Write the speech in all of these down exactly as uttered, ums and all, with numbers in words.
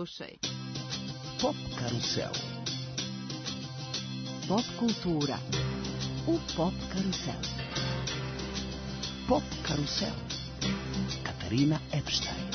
Slušaj. Pop karusel. Pop kultura u Pop karusel. Pop karusel. Katarina Epstein.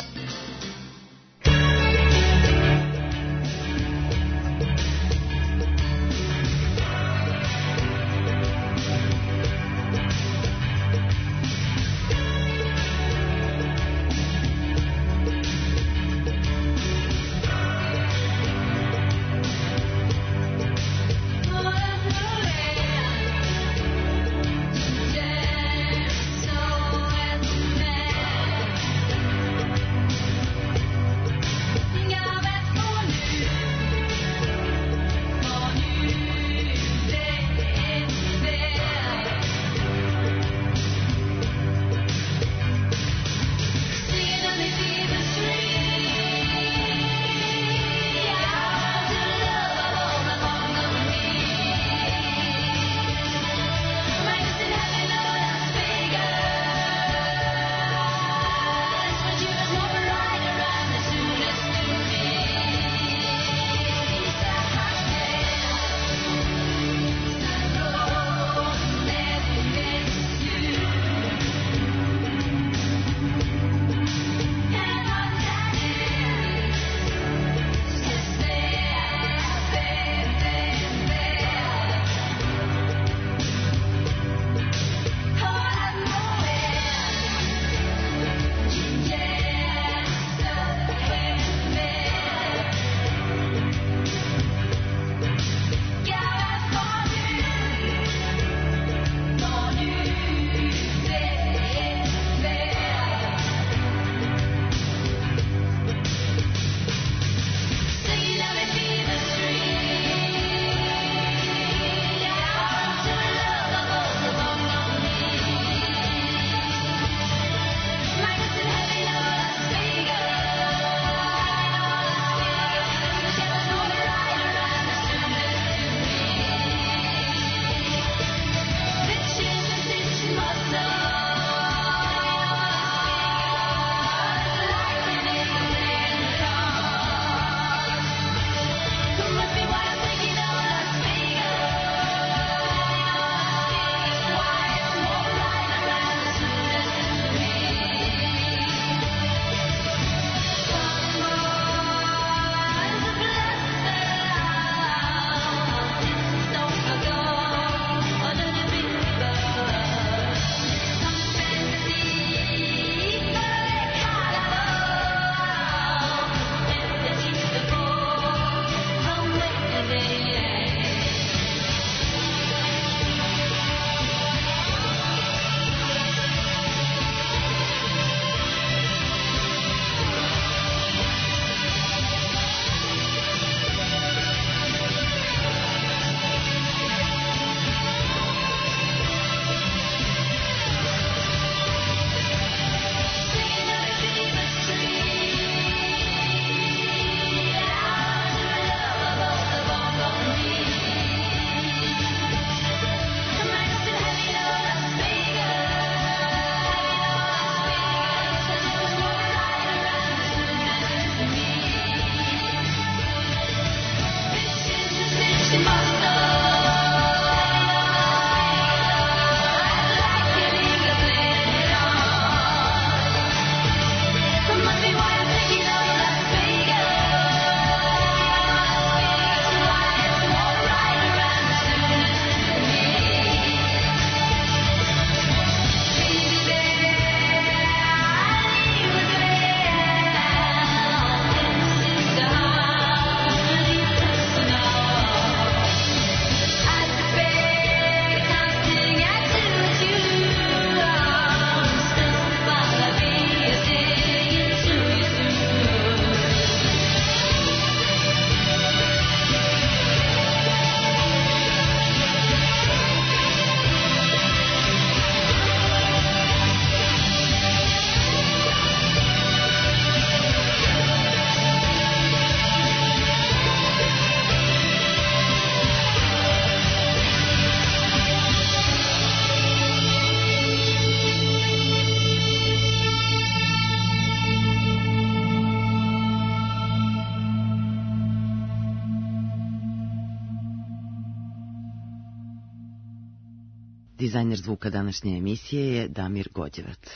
Dizajner zvuka današnje emisije je Damir Gođevac.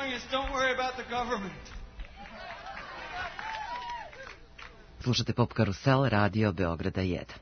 telling us don't worry about the government. Slušate Pop Karusel, radio Beograda jedan.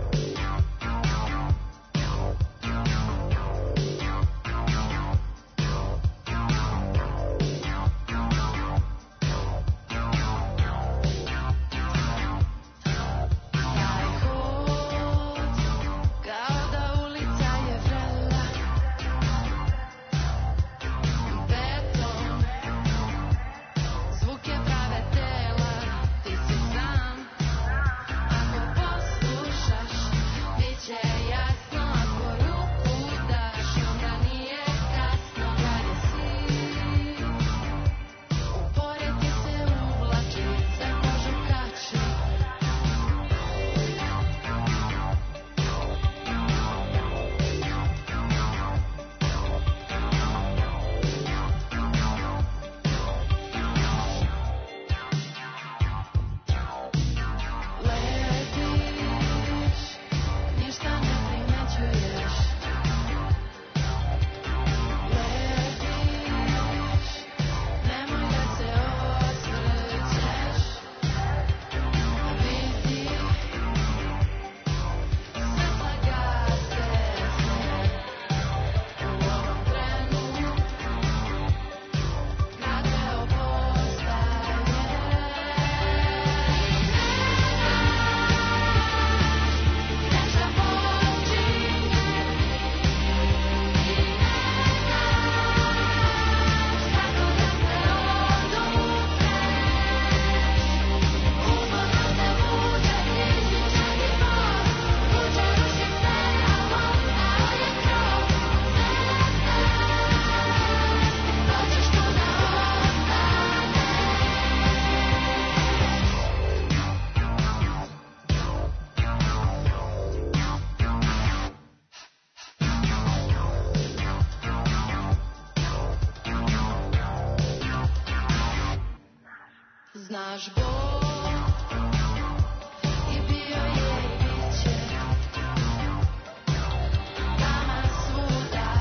Znaš Bog i bio je i bit će nama svuda,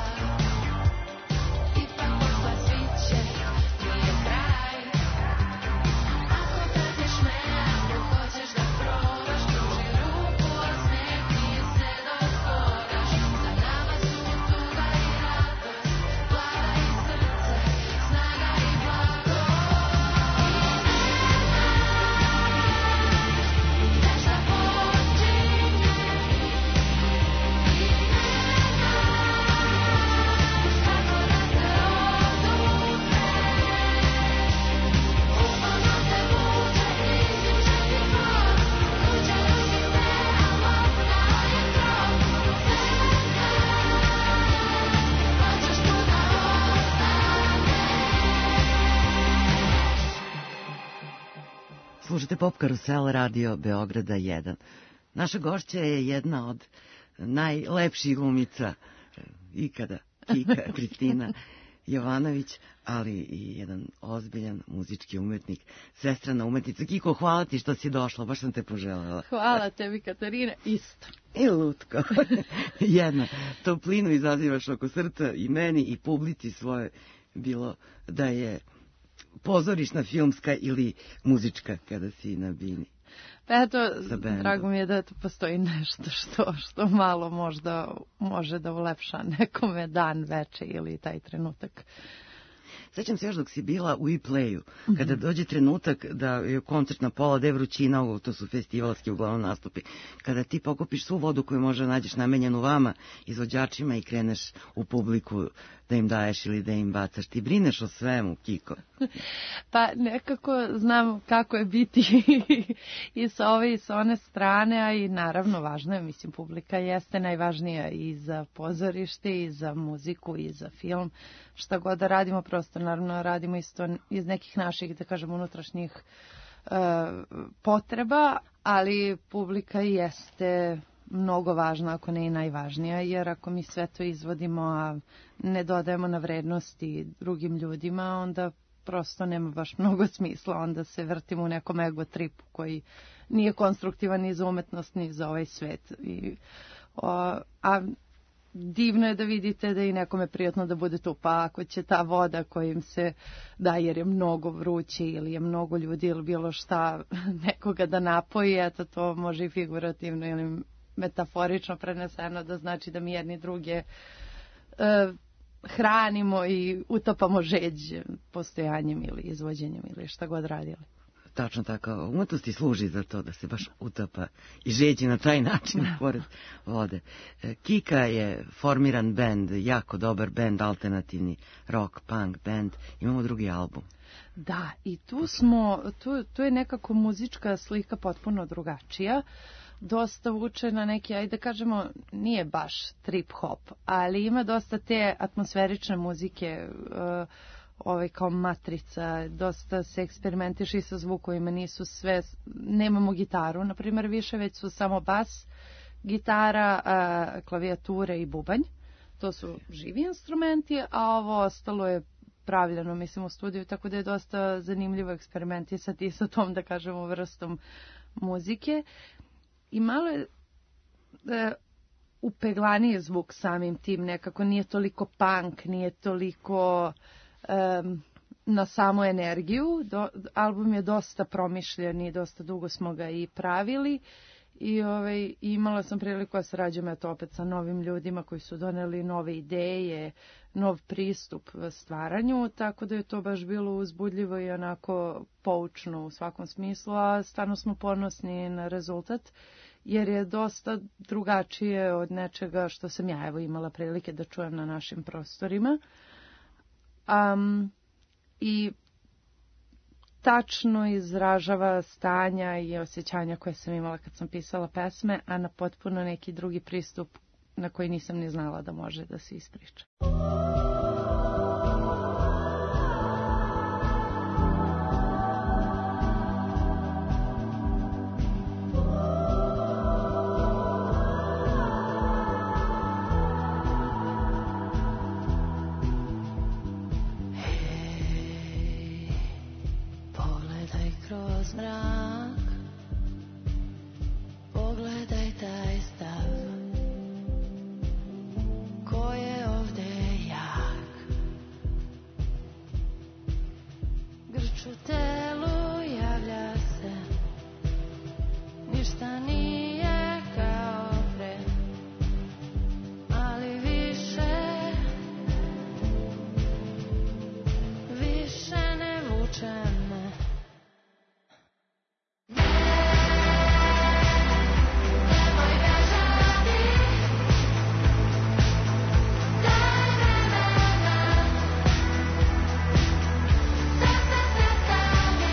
ipak posla sviće, nije kraj. Ako prateš me, ako hoćeš da probaš, pruži ruku, osmehni se dok hodaš. Za nama su tuga i radost, glava i srce, snaga i blago. Slušate Pop Karusel, radio Beograda jedan. Naša gošća je jedna od najlepših glumica ikada, Kika Kristina Jovanović, ali i jedan ozbiljan muzički umetnik, svestrana umetnica. Kiko, hvala ti što si došla, baš sam te poželjela. Hvala tebi, Katarina, isto. I Lutko, jedna toplinu izazivaš oko srca i meni i publici svoje, bilo da je pozorišna, filmska ili muzička kada si na bini. Pa eto, drago mi je da to postoji nešto što, što malo možda može da ulepša nekome dan, veče ili taj trenutak. Sećam se još dok si bila u E-Playu, kada dođe trenutak da je koncert na pola, da je vrućina, to su festivalski uglavnom nastupi, kada ti pokupiš svu vodu koju možda nađeš namenjenu vama, izvođačima, i kreneš u publiku da im daješ ili da im bacaš. Ti brineš o svemu, Kiko. Pa nekako znam kako je biti i sa ove i sa one strane, a i naravno važno je, mislim, publika jeste najvažnija i za pozorište, i za muziku, i za film. Šta god da radimo, prosto naravno radimo isto iz nekih naših, da kažem, unutrašnjih uh, potreba, ali publika jeste mnogo važna, ako ne i najvažnija, jer ako mi sve to izvodimo, a ne dodajemo na vrednosti drugim ljudima, onda prosto nema baš mnogo smisla, onda se vrtimo u nekom ego tripu koji nije konstruktivan ni za umetnost, ni za ovaj svet. I, o, a divno je da vidite da je nekome prijatno da bude tu, pa ako će ta voda kojim se da jer je mnogo vruće ili je mnogo ljudi ili bilo šta nekoga da napoji, eto to može i figurativno ili metaforično preneseno da znači da mi jedni druge e, hranimo i utopamo žeđ postojanjem ili izvođenjem ili šta god radili. Tačno tako, umetnost i služi za to da se baš utapa i žeđi na taj način pored vode. Kika je formiran bend, jako dobar bend, alternativni rock, punk bend. Imamo drugi album. Da, i tu smo, tu, tu je nekako muzička slika potpuno drugačija. Dosta vuče na neki, ajde da kažemo, nije baš trip hop, ali ima dosta te atmosferične muzike, uh, ovaj kao matrica, dosta se eksperimentiše i sa zvukovima, nisu sve, nemamo gitaru, na primjer, više, već su samo bas, gitara, a, klavijature i bubanj. To su živi instrumenti, a ovo ostalo je pravljeno, mislim, u studiju, tako da je dosta zanimljivo eksperimentisati i sa tom, da kažemo, vrstom muzike. I malo je e, upeglaniji zvuk samim tim, nekako nije toliko punk, nije toliko Um, na samu energiju. Do, album je dosta promišljen i dosta dugo smo ga i pravili i ovaj, imala sam priliku da sarađujem eto opet sa novim ljudima koji su doneli nove ideje, nov pristup stvaranju, tako da je to baš bilo uzbudljivo i onako poučno u svakom smislu, a stvarno smo ponosni na rezultat jer je dosta drugačije od nečega što sam ja evo imala prilike da čujem na našim prostorima. Um, i tačno izražava stanja i osjećanja koje sam imala kad sam pisala pesme, a na potpuno neki drugi pristup na koji nisam ni znala da može da se ispriča. Kroz mrak pogledaj taj stav ko je ovde jak, grč u telu javlja se, ništa nije kao pre, ali više više ne vuče me. Daj vremena, da se sve stavi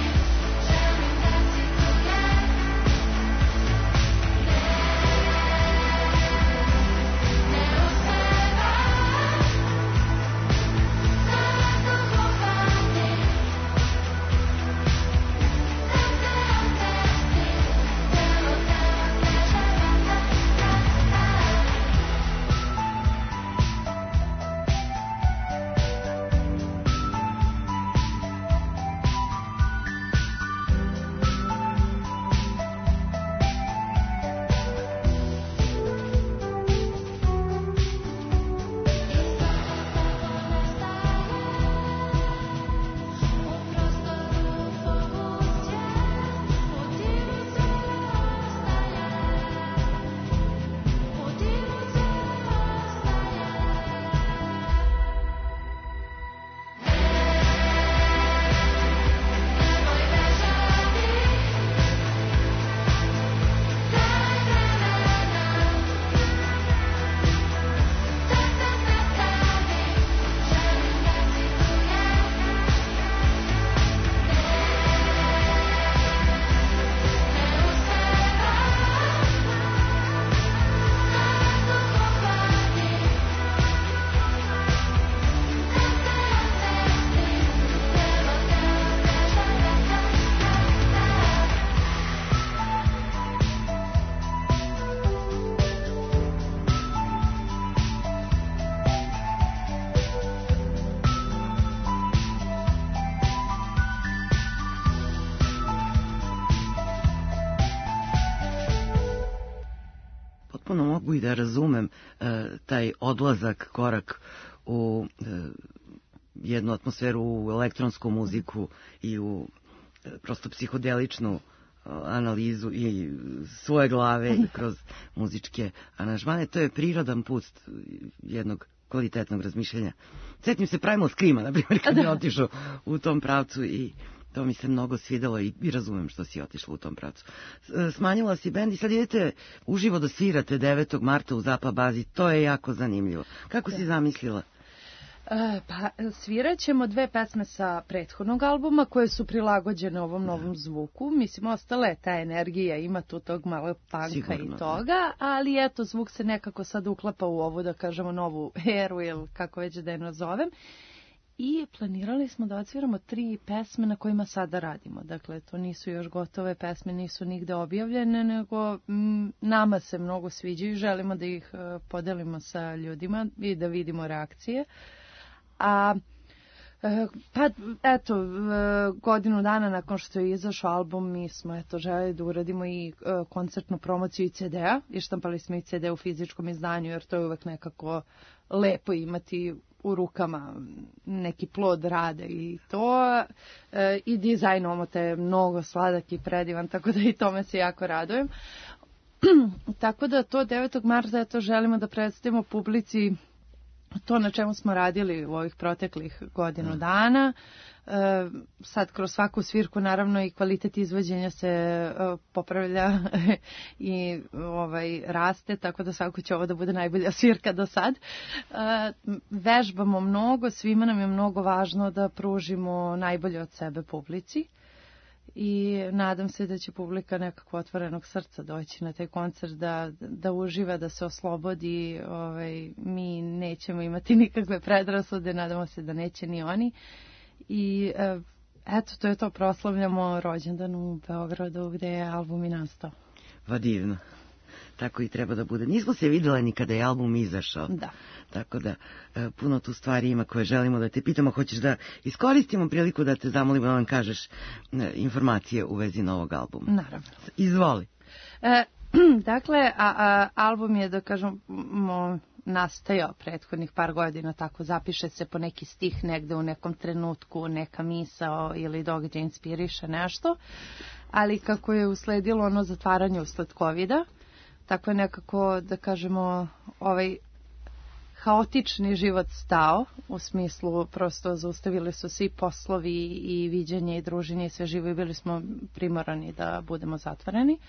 potpuno mogu i da razumem e, taj odlazak, korak u e, jednu atmosferu, u elektronsku muziku i u e, prosto psihodeličnu e, analizu i svoje glave i kroz muzičke aranžmane. To je prirodan put jednog kvalitetnog razmišljanja. Sjetim se Primal Screama, na primjer, kad je otišao u tom pravcu i to mi se mnogo svidelo i, i razumem što si otišla u tom pravcu. Smanjila si bend i sad idete uživo da svirate devetog marta u Zapa bazi. To je jako zanimljivo. Kako si zamislila? E, pa, svirat ćemo dve pesme sa prethodnog albuma koje su prilagođene ovom novom zvuku. Mislim, ostala je ta energija, ima tu tog malo panka Sigurno, i toga, ali eto, zvuk se nekako sad uklapa u ovu, da kažemo, novu eru ili kako već da je nazovem. I planirali smo da odsviramo tri pesme na kojima sada radimo. Dakle, to nisu još gotove pesme, nisu nigde objavljene, nego m, nama se mnogo sviđaju i želimo da ih uh, podelimo sa ljudima i da vidimo reakcije. A pa eto, godinu dana nakon što je izašao album, mi smo eto želeli da uradimo i koncertnu promociju i ce de a i štampali smo i ce de u fizičkom izdanju, jer to je uvek nekako lepo imati u rukama neki plod rada i to. I dizajn omota je mnogo sladak i predivan, tako da i tome se jako radujem. Tako da to devetog marta eto želimo da predstavimo publici to na čemu smo radili u ovih proteklih godinu dana. E, sad kroz svaku svirku naravno i kvalitet izvođenja se e, popravlja i ovaj raste, tako da svako će ovo da bude najbolja svirka do sad. E, vežbamo mnogo, svima nam je mnogo važno da pružimo najbolje od sebe publici. I nadam se da će publika nekako otvorenog srca doći na taj koncert, da, da uživa, da se oslobodi. Ovaj, mi nećemo imati nikakve predrasude, nadamo se da neće ni oni. I eto, to je to, proslavljamo rođendan u Beogradu gde je album i nastao. Va divno. Tako i treba da bude. Nismo se vidjela ni kada je album izašao. Da. Tako da e, puno tu stvari ima koje želimo da te pitamo. Hoćeš da iskoristimo priliku da te zamolimo da nam kažeš e, informacije u vezi novog albuma? Naravno. Izvoli. E, dakle, a, a, album je, da kažemo, nastajao prethodnih par godina, tako zapiše se po neki stih negde u nekom trenutku, neka misao ili događaj inspiriše nešto, ali kako je usledilo ono zatvaranje usled kovida, tako je nekako, da kažemo, ovaj haotični život stao, u smislu prosto zaustavili su svi poslovi i viđenje i druženje i sve živo i bili smo primorani da budemo zatvoreni.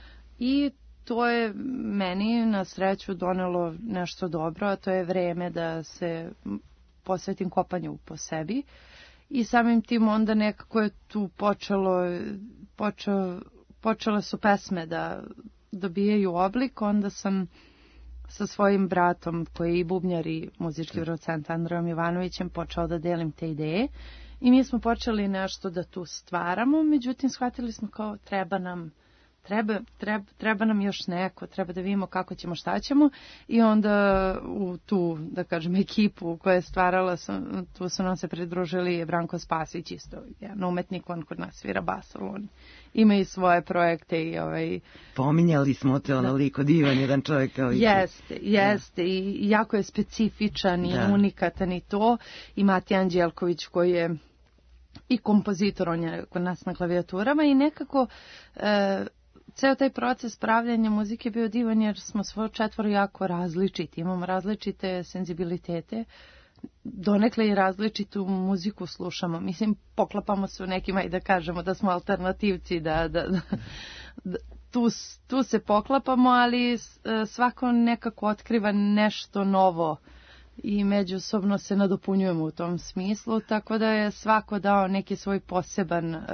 I to je meni na sreću donelo nešto dobro, a to je vreme da se posvetim kopanju po sebi. I samim tim onda nekako je tu počelo, počeo, počele su pesme da dobijaju oblik, onda sam sa svojim bratom, koji je i bubnjar i muzički producent Andrejom Ivanovićem, počeo da delim te ideje i mi smo počeli nešto da tu stvaramo, međutim shvatili smo kao treba nam Treba, treba, treba nam još neko, treba da vidimo kako ćemo, šta ćemo i onda u tu, da kažem, ekipu koja je stvarala, tu su nam se pridružili Branko Spasić, isto jedan umetnik, on kod nas svira bas, on ima i svoje projekte i ovaj... Pominjali smo te onoliko divan jedan čovjek kao i... Jeste, jeste i jako je specifičan i da. Unikatan i to i Matija Anđelković koji je i kompozitor, on je kod nas na klavijaturama i nekako... E, ceo taj proces pravljanja muzike je bio divan jer smo svo četvoro jako različiti, imamo različite senzibilitete, donekle i različitu muziku slušamo. Mislim, poklapamo se u nekima i da kažemo da smo alternativci, da, da, da, da tu, tu se poklapamo, ali svako nekako otkriva nešto novo i međusobno se nadopunjujemo u tom smislu, tako da je svako dao neki svoj poseban uh,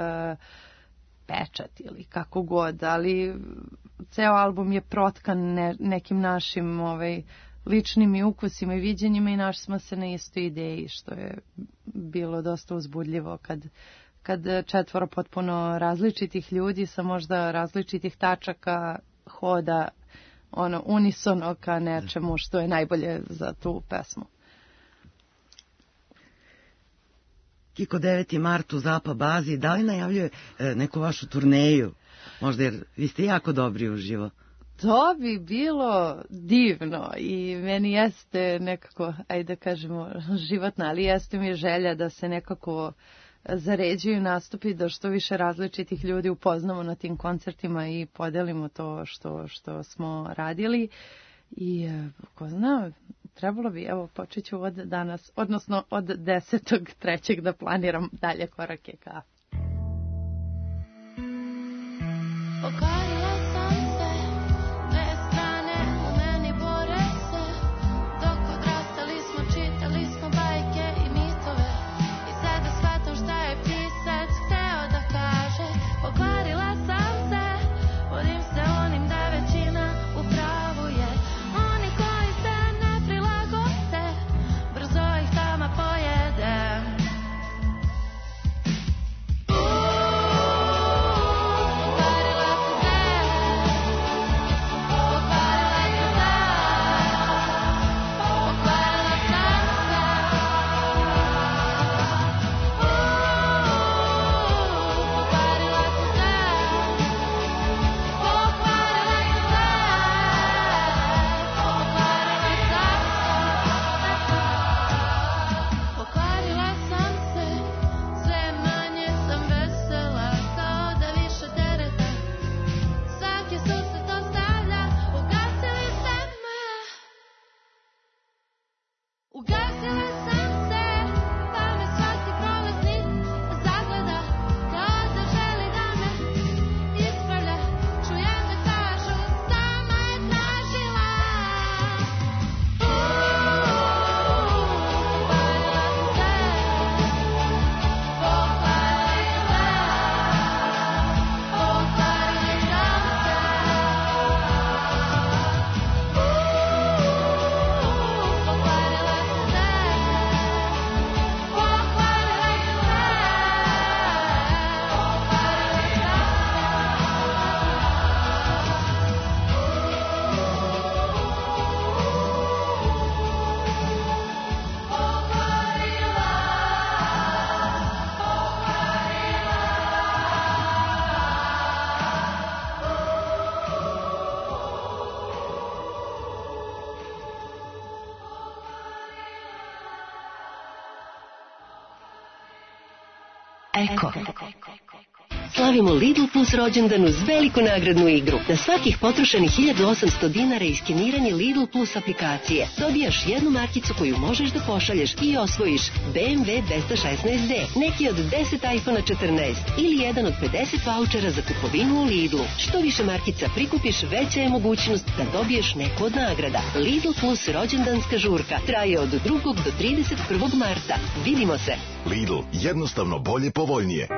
pečat ili kako god, ali ceo album je protkan ne, nekim našim ovaj, ličnim i ukusima i viđenjima i našli smo se na istoj ideji, što je bilo dosta uzbudljivo kad, kad četvoro potpuno različitih ljudi sa možda različitih tačaka hoda ono unisono ka nečemu što je najbolje za tu pesmu. Kiko, deveti mart u Zapa bazi, da li najavljuje e, neku vašu turneju? Možda jer vi ste jako dobri uživo. To bi bilo divno i meni jeste nekako, ajde da kažemo, životna, ali jeste mi želja da se nekako zaređuju nastupi, da što više različitih ljudi upoznamo na tim koncertima i podelimo to što, što smo radili. I ko zna, trebalo bi, evo počet ću od danas, odnosno od desetog trećeg da planiram dalje korake ka. Pokvarila sam se, dve strane u meni bore se, dok odrastali smo, čitali smo bajke i mitove, i sada shvatam šta je pisac hteo da kaže. Pokvarila sam se, vodim se onim da većina u pravu je, oni koji se ne prilagode, brzo ih tama pojede. Eko. Slavimo Lidl Plus rođendan uz veliku nagradnu igru. Na svakih potrošenih hiljadu osamsto dinara i skeniranje Lidl Plus aplikacije dobijaš jednu markicu koju možeš da pošalješ i osvojiš B M W dvesta šesnaest D, neki od deset iPhone četrnaest ili jedan od pedeset vaučera za kupovinu u Lidlu. Što više markica prikupiš, veća je mogućnost da dobiješ neku od nagrada. Lidl Plus rođendanska žurka traje od drugog do trideset prvog marta. Vidimo se! Lidl, jednostavno bolje, povoljnije.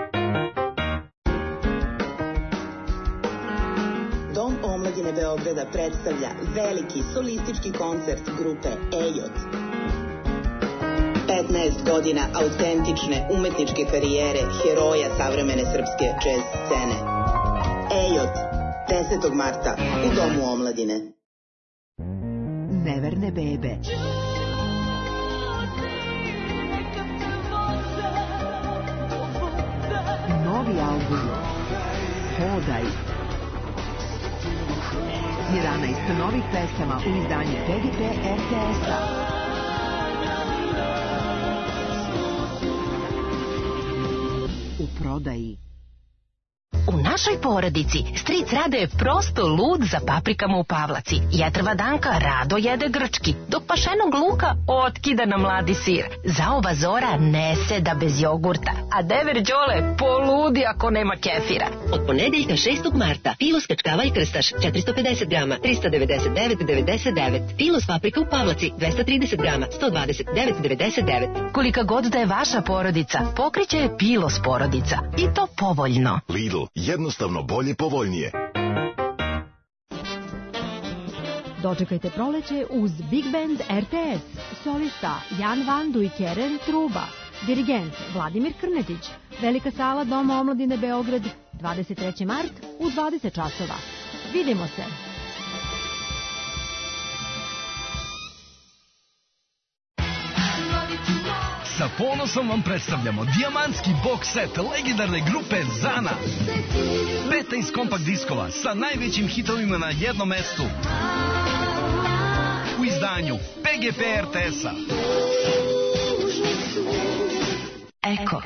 Dom omladine Beograda predstavlja veliki solistički koncert grupe Ejot. petnaest godina autentične umetničke karijere heroja savremene srpske džez scene. Ejot, desetog marta u Domu omladine. Neverne bebe. Novi album Hodaj. jedanaest novih pesama u izdanju P G P R T S-a. U prodaji. U našoj porodici stric Rado je prosto lud za paprikama u Pavlaci. Jetrva Danka rado jede grčki, dok pašenog luka otkida na mladi sir. Zaova Zora ne seda bez jogurta, a dever Đole poludi ako nema kefira. Od ponedeljka šestog marta Filos kačkava i krstaš četiristo pedeset grama, trista devedeset devet devedeset devet. Filos paprika u Pavlaci dvesta trideset grama, sto dvadeset devet devedeset devet. Kolika god da je vaša porodica, pokriće je Pilos porodica. I to povoljno. Lidl, jednostavno bolje, povoljnije. Dočekajte proleće uz Big Band R T S, solista Jan Van Dujkeren Truba, dirigent Vladimir Krnetić, velika sala Doma omladine Beograd, dvadeset treći mart u dvadeset časova. Vidimo se! Sa ponosom vam predstavljamo dijamantski box set legendarne grupe Zana. petnaest kompakt diskova sa najvećim hitovima na jednom mestu. U izdanju P G P R T S-a. Eko.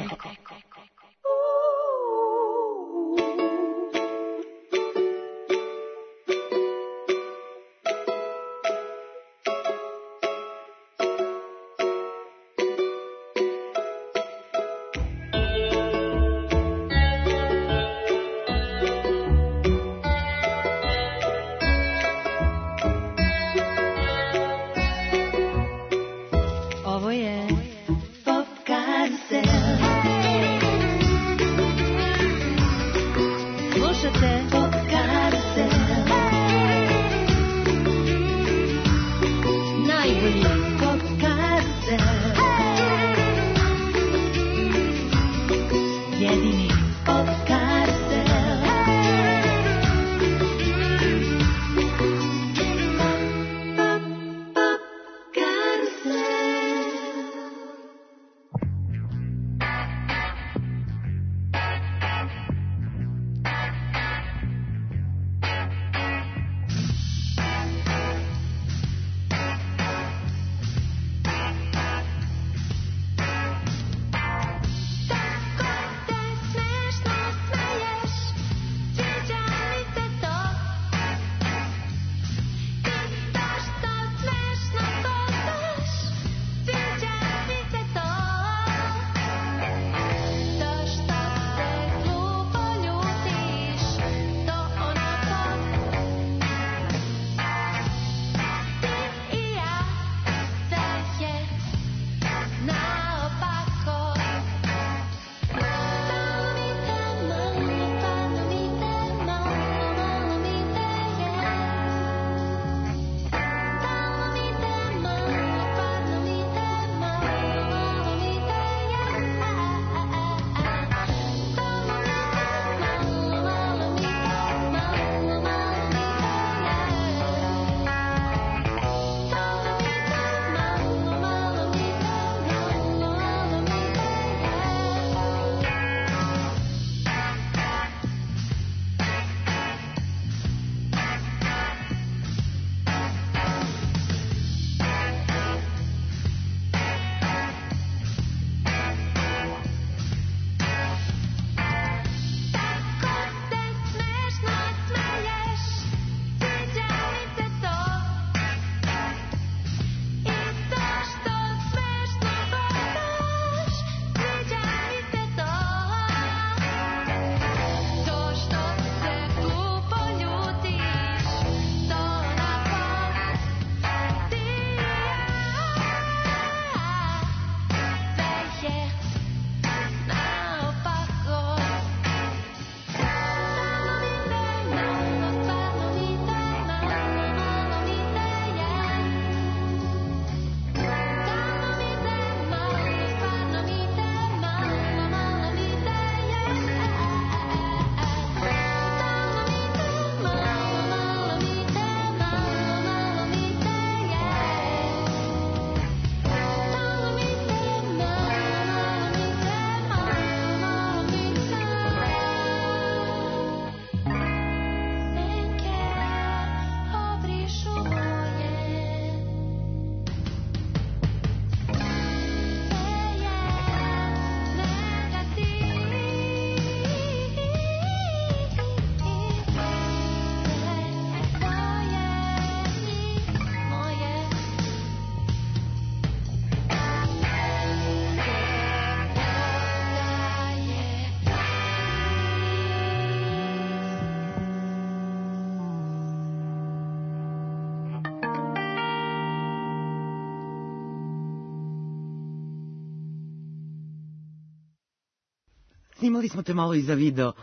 Snimali smo te malo i za video.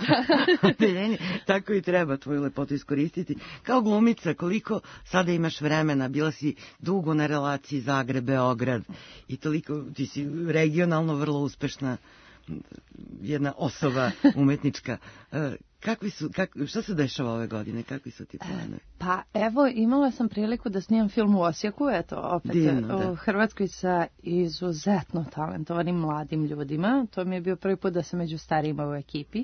Odeljenje, tako i treba tvoju lepotu iskoristiti. Kao glumica, koliko sada imaš vremena, bila si dugo na relaciji Zagreb-Beograd i toliko, ti si regionalno vrlo uspešna jedna osoba umetnička. Kakvi su, kak, šta se dešava ove godine? Kakvi su ti planovi? Pa evo, imala sam priliku da snimam film u Osijeku, eto, opet Divno, u da. Hrvatskoj sa izuzetno talentovanim mladim ljudima. To mi je bio prvi put da sam među starijima u ekipi.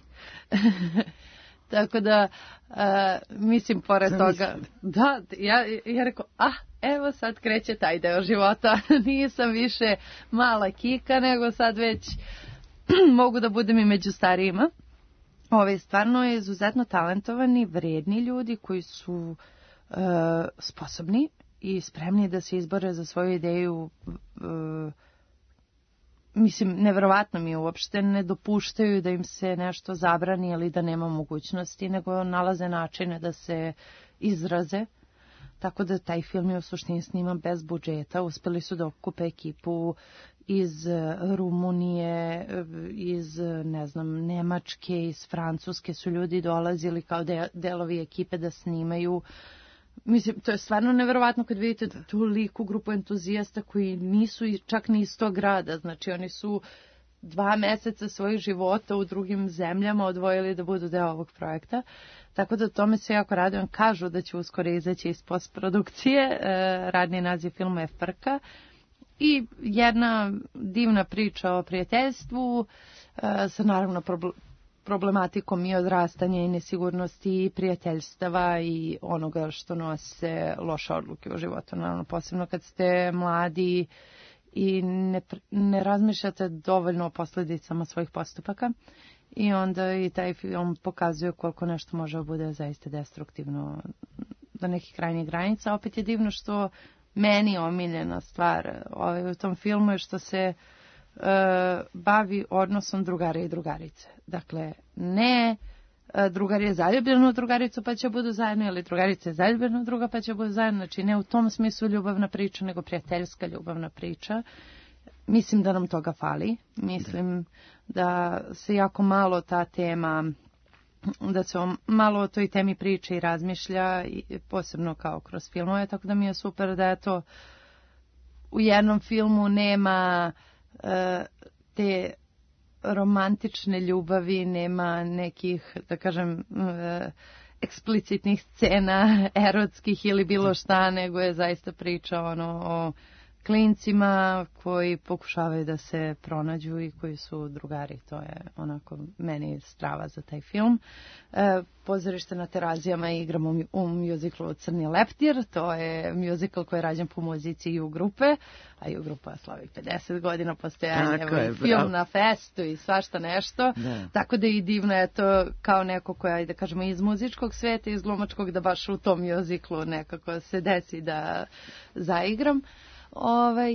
Tako da, uh, mislim, pored Zamislim. toga, da, ja, ja rekao, ah, evo sad kreće taj deo života, nisam više mala kika, nego sad već mogu da budem i među starijima. Ove, stvarno je izuzetno talentovani, vredni ljudi koji su uh, sposobni i spremni da se izbore za svoju ideju. Uh, mislim, neverovatno mi je, uopšte ne dopuštaju da im se nešto zabrani ili da nema mogućnosti, nego nalaze načine da se izraze. Tako da taj film je u suštini sniman bez budžeta. Uspeli su da okupe ekipu iz Rumunije, iz, ne znam, Nemačke, iz Francuske su ljudi dolazili kao de- delovi ekipe da snimaju. Mislim, to je stvarno neverovatno kad vidite toliku grupu entuzijasta koji nisu čak ni iz tog grada. Znači, oni su dva meseca svojih života u drugim zemljama odvojili da budu deo ovog projekta. Tako da tome se jako radujem. Kažu da će uskoro izaći iz postprodukcije. Radni naziv filma je Frka. I jedna divna priča o prijateljstvu sa naravno problematikom i odrastanja i nesigurnosti i prijateljstava i onoga što nose loše odluke u životu. Naravno, posebno kad ste mladi i ne, ne razmišljate dovoljno o posljedicama svojih postupaka. I onda i taj film pokazuje koliko nešto može da bude zaista destruktivno do nekih krajnjih granica. Opet je divno što meni omiljena stvar ovaj, u tom filmu je što se uh, bavi odnosom drugara i drugarice. Dakle, ne uh, drugar je zaljubljen u drugaricu pa će budu zajedno, ili drugarica je zaljubljena u druga pa će budu zajedno. Znači, ne u tom smislu ljubavna priča, nego prijateljska ljubavna priča. Mislim da nam toga fali. Mislim da se jako malo ta tema, da se malo o toj temi priče i razmišlja, i posebno kao kroz filmove, tako da mi je super da je to u jednom filmu nema uh, te romantične ljubavi, nema nekih, da kažem, uh, eksplicitnih scena, erotskih ili bilo šta, nego je zaista priča ono o klincima koji pokušavaju da se pronađu i koji su drugari. To je onako meni strava za taj film. E, pozorište na Terazijama igram u, u mjuziklu Crni leptir. To je mjuzikl koji je rađen po muzici U grupe, a U grupa slavi pedeset godina postojanja. Je, film na festu i svašta nešto. Da. Tako da i divno je to kao neko koja, da kažemo, iz muzičkog sveta, iz glumačkog, da baš u tom mjuziklu nekako se desi da zaigram. Ovaj, e,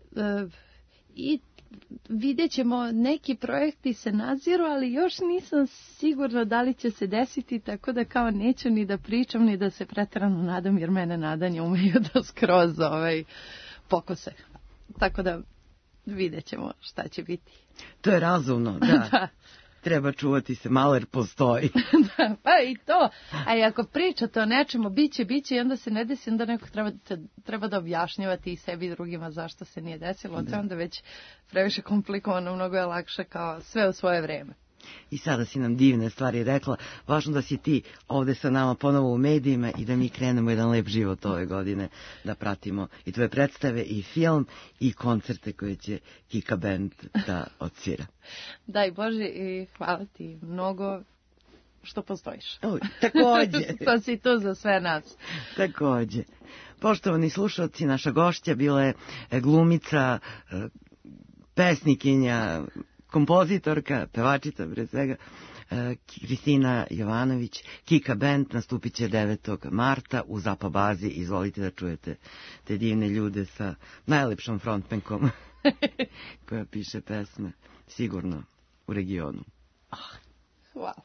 i vidjet ćemo, neki projekti se nadziru, ali još nisam sigurna da li će se desiti, tako da kao neću ni da pričam, ni da se preterano nadam, jer mene nadanje umeju da skroz ovaj, pokose. Tako da vidjet ćemo šta će biti. To je razumno, da. Da. Treba čuvati se malo jer postoji. Da, pa i to. A i ako pričate o nečemu, bit će, bit će i onda se ne desi, onda neko treba, treba da objašnjavati i sebi i drugima zašto se nije desilo. Da. To je onda već previše komplikovano, mnogo je lakše kao sve u svoje vreme. I sada si nam divne stvari rekla. Važno da si ti ovde sa nama ponovo u medijima i da mi krenemo jedan lep život ove godine, da pratimo i tvoje predstave i film i koncerte koje će Kika Band da odsvira. Daj Bože i hvala ti mnogo što postojiš. O, takođe. Što si tu za sve nas. Takođe. Poštovani slušalci, naša gošća bila je glumica, pesnikinja, kompozitorka, pevačica, pre svega, Kristina Jovanović. Kika Band nastupit će devetog marta u Zapa bazi. Izvolite da čujete te divne ljude sa najlepšom frontmenkom koja piše pesme, sigurno u regionu. Ah, hvala.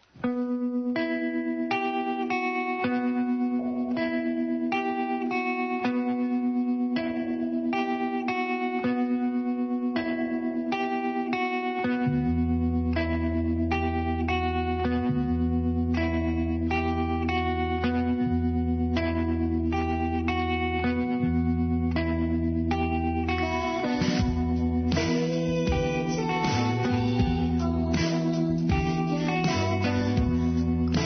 Thank you.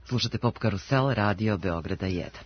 Slušate Pop Karusel, radio Beograda jedan.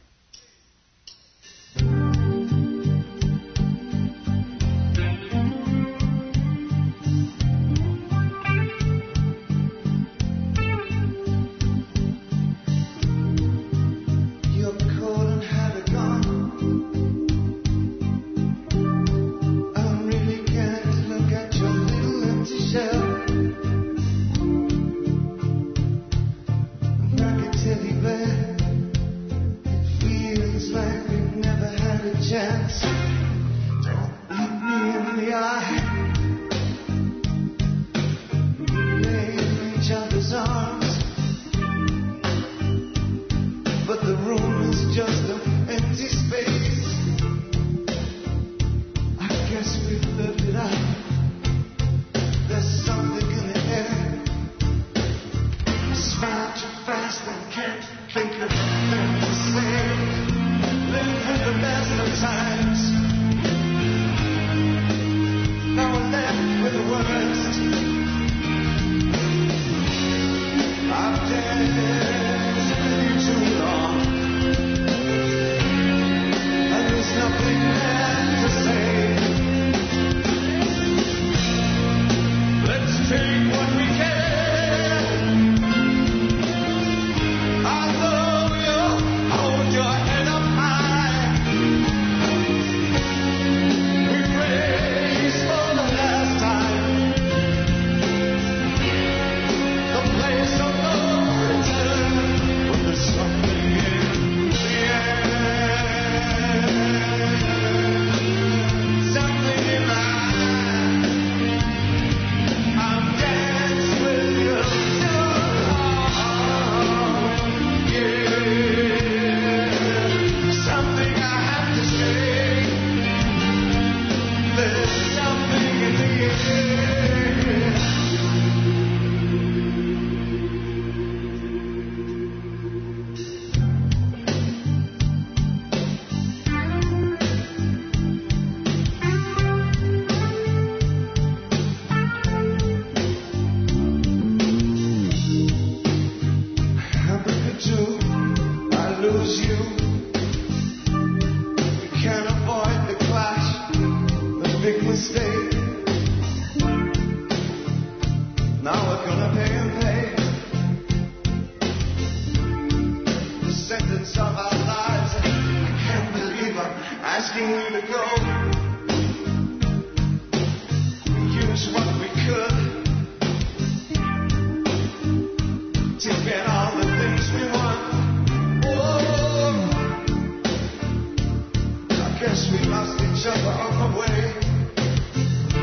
Guess we lost each other on the way.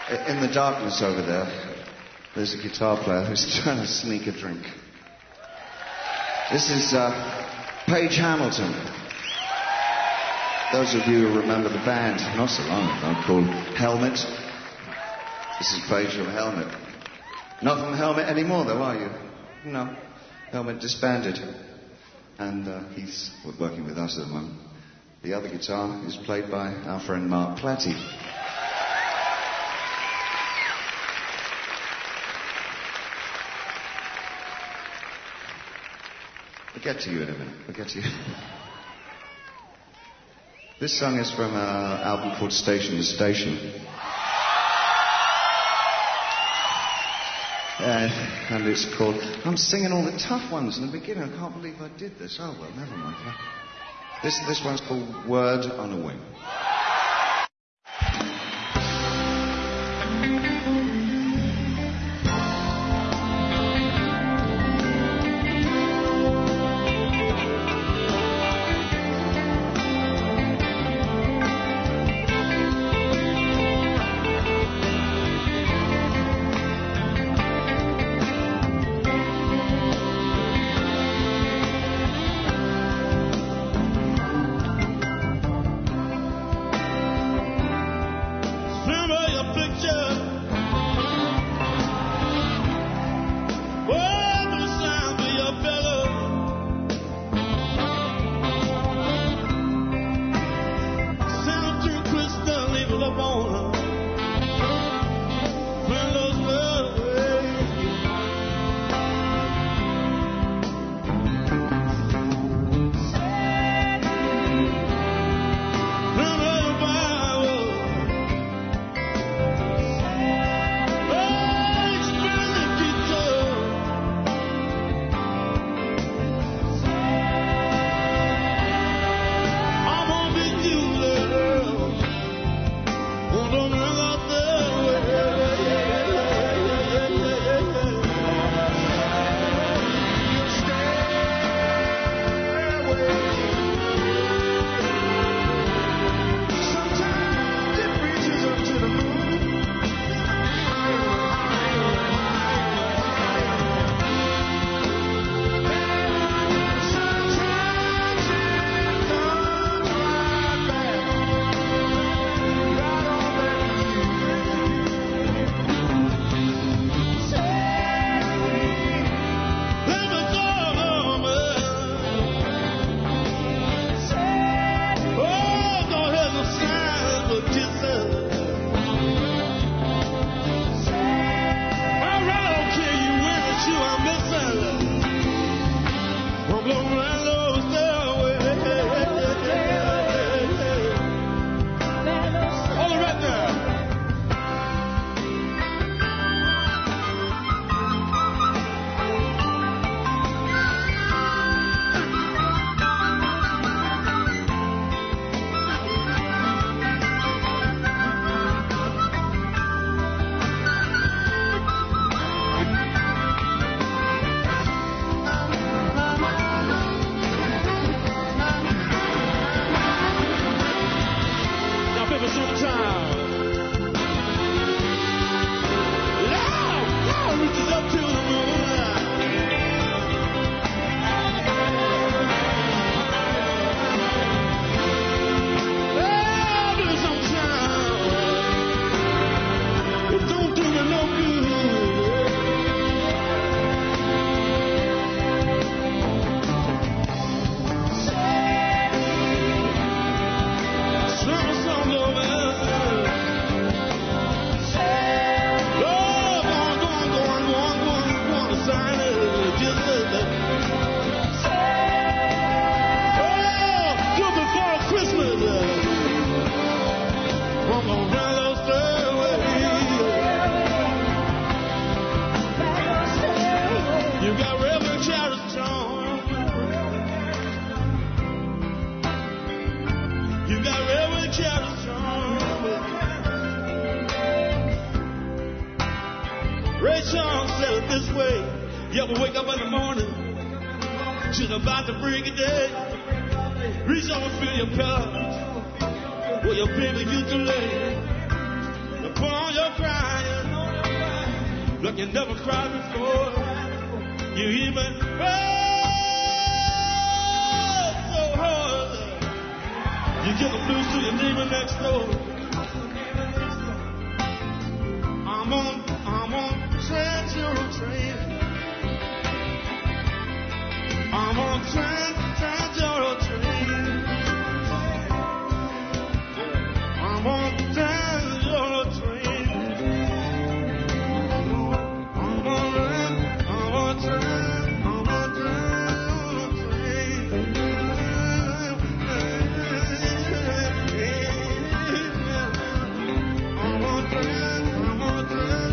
In the darkness over there, there's a guitar player who's trying to sneak a drink. This is uh, Page Hamilton. Those of you who remember the band, not so long ago, called Helmet. This is Page from Helmet. Not from Helmet anymore, though, are you? No. Helmet disbanded. And uh, he's working with us at the moment. The other guitar is played by our friend Mark Platty. We'll get to you in a minute. We'll get to you. This song is from an album called Station to Station. Uh, and it's called... I'm singing all the tough ones in the beginning. I can't believe I did this. Oh, well, never mind. This, this one's called Word on a Wing. Ray Charles said it this way. You ever wake up in the morning, just about to break a day, reach over and fill your pillow where your baby used to lay, and put on your crown. you never cried before. You even cried so hard. You get the blues to your neighbor next door. I'm on, I'm on Trans Euro train. I'm on Trans, Trans Euro train. I'm on Trans Euro train. I'm on, I'm on Trans, I'm on Trans Euro train. I'm on Trans, I'm on Trans.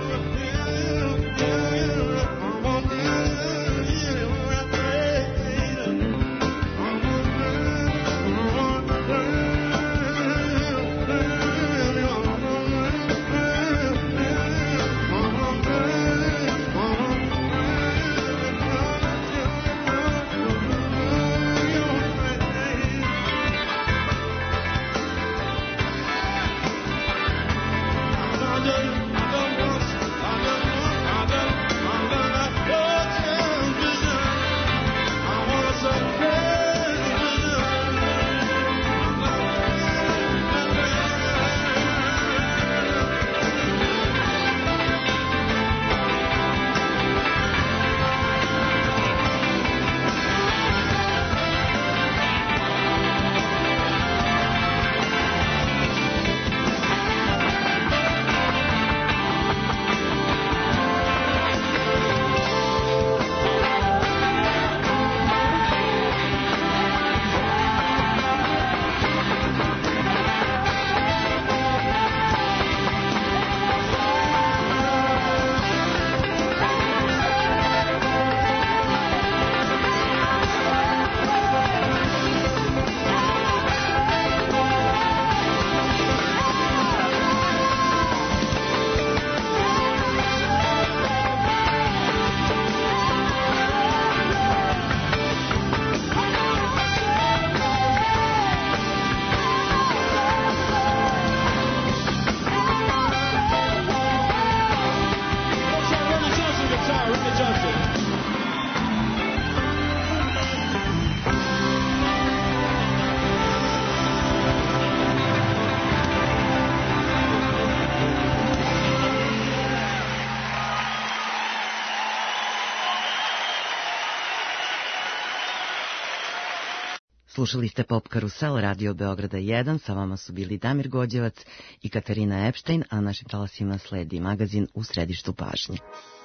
Slušali ste Pop Karusel, Radio Beograda jedan, sa vama su bili Damir Gođevac i Katarina Epštajn, a našim talasima sledi magazin U središtu pažnje.